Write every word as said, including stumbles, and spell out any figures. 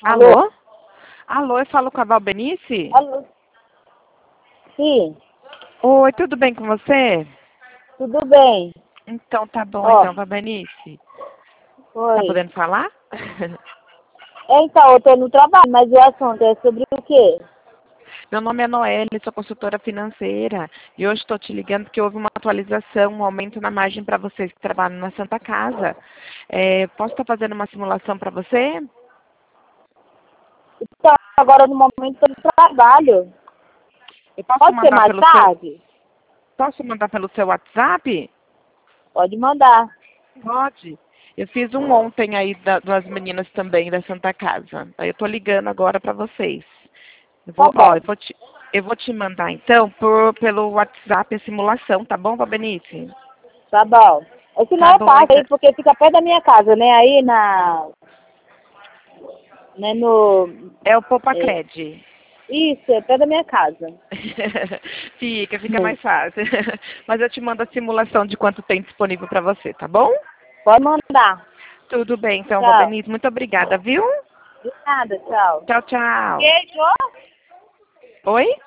Alô? Alô? Alô, eu falo com a Valbenice? Alô? Sim, Oi, tudo bem com você? tudo bem. Então tá bom, Ó, então, Valbenice. Tá oi. podendo falar? Então, eu tô no trabalho, mas o assunto é sobre o quê? Meu nome é Noelle, sou consultora financeira e hoje estou te ligando porque houve uma atualização, um aumento na margem para vocês que trabalham na Santa Casa. É, posso estar fazendo uma simulação para você? Então, agora no momento tô no trabalho. Eu posso Pode ser mandar mais pelo seu, tarde? posso mandar pelo seu WhatsApp? Pode mandar. Pode. Eu fiz um ontem aí da- das meninas também da Santa Casa. Aí eu tô ligando agora para vocês. Eu Tá vou, ó, bom, eu vou te, eu vou te mandar então por, pelo WhatsApp a simulação, tá bom, Valbenice? tá bom. Esse não Tá é bom, fácil então. aí, porque fica perto da minha casa, né? Aí na... Né, no... É o Poupa é, Cred. isso, é perto da minha casa. Fica, fica mais fácil. Mas eu te mando a simulação de quanto tem disponível para você, tá bom? Pode mandar. Tudo bem, então, Tchau. Valbenice. Muito obrigada, viu? De nada, tchau. Tchau, tchau. Beijo. Oi?